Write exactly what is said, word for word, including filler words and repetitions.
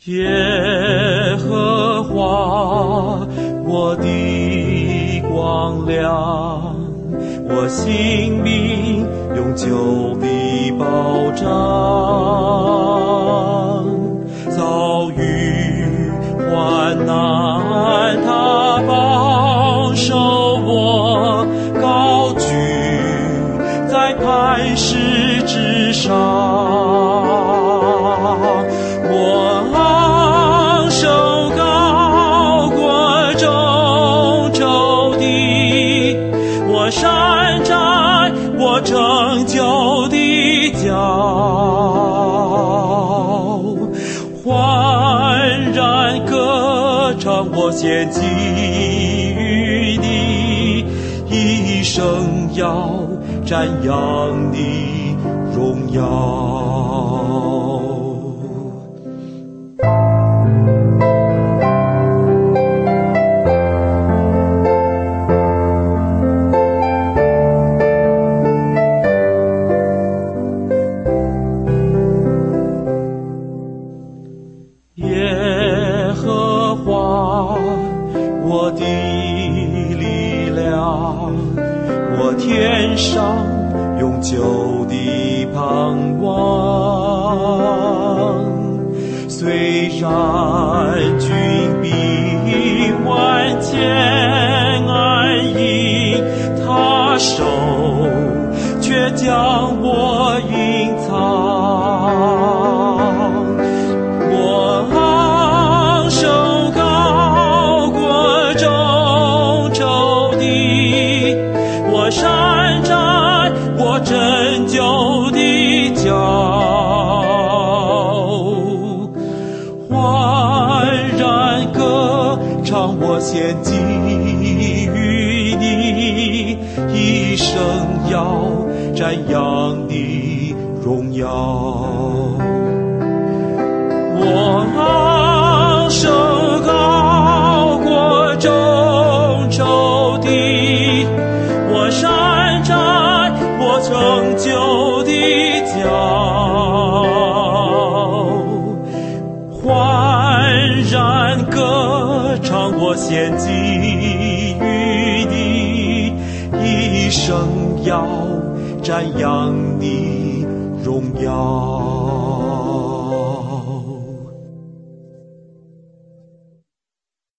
耶和华我的光亮，我性命永久的保障，遭遇患难他保守我，高举在磐石之上，我昂首高过众仇敌，我山寨我拯救的脚，焕然歌唱我献祭于你，一生要瞻仰你荣耀。耶和华我的力量，我天上永久的盼望，虽然军兵万千安营，他手却将我隐藏。我昂首高过众仇敌，我山寨我拯救的脚，焕然歌唱我献祭于你，一生要瞻仰你荣耀。我昂首高过众仇敌，我山寨我拯救的脚，焕然歌唱我献祭于你，一生要瞻仰